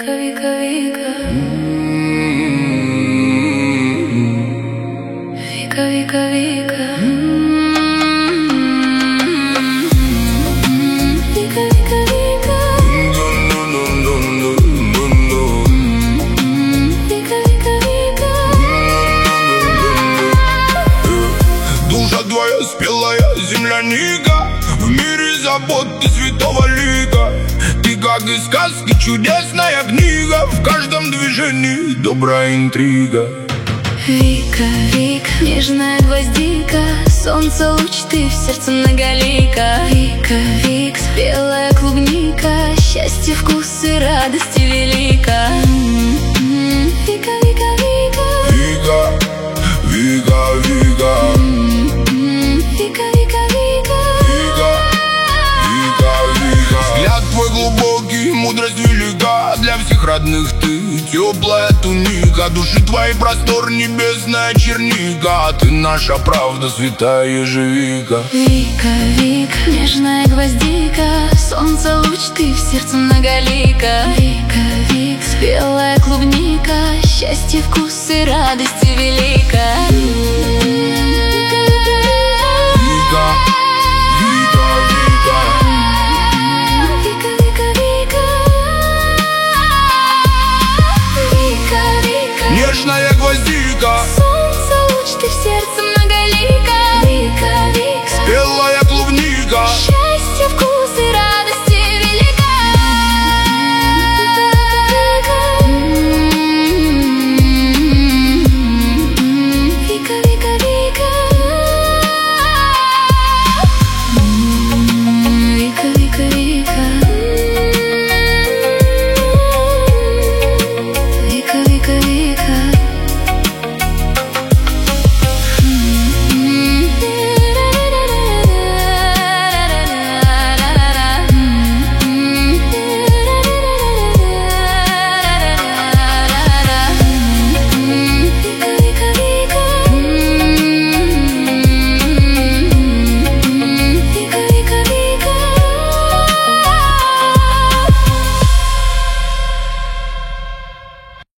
Вика, Вика, Вика. Вика, Вика, Вика. Вика, Вика, Вика. Вика, Вика, Вика. Душа твоя спелая земляника, в мире забот ты святого лика. Ты как из сказки чудесная книга, в каждом движении добрая интрига. Вика, Вика, нежная гвоздика, солнце луч, ты в сердце многолика. Вика, Вика, спелая клубника, счастье, вкус и радости велика. Вика, Вика, Вика. Вика, Вика, Вика. Вика, Вика, Вика. Вика, Вика, Вика. Взгляд твой глубокий, мудрость велика, для всех родных ты теплая туника. Души твоей простор, небесная черника, ты наша правда, святая ежевика. Вика, Вика, нежная гвоздика, солнце луч, ты в сердце многолика. Вика, Вика, спелая клубника, счастье, вкус и радости велика.